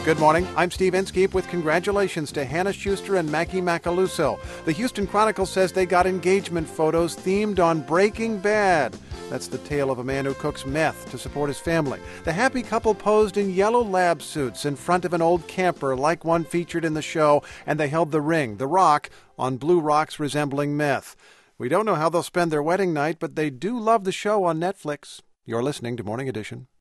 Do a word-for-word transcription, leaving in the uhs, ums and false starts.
Good morning. I'm Steve Inskeep with congratulations to Hannah Schuster and Mackie Macaluso. The Houston Chronicle says they got engagement photos themed on Breaking Bad. That's the tale of a man who cooks meth to support his family. The happy couple posed in yellow lab suits in front of an old camper like one featured in the show, and they held the ring, the rock, on blue rocks resembling meth. We don't know how they'll spend their wedding night, but they do love the show on Netflix. You're listening to Morning Edition.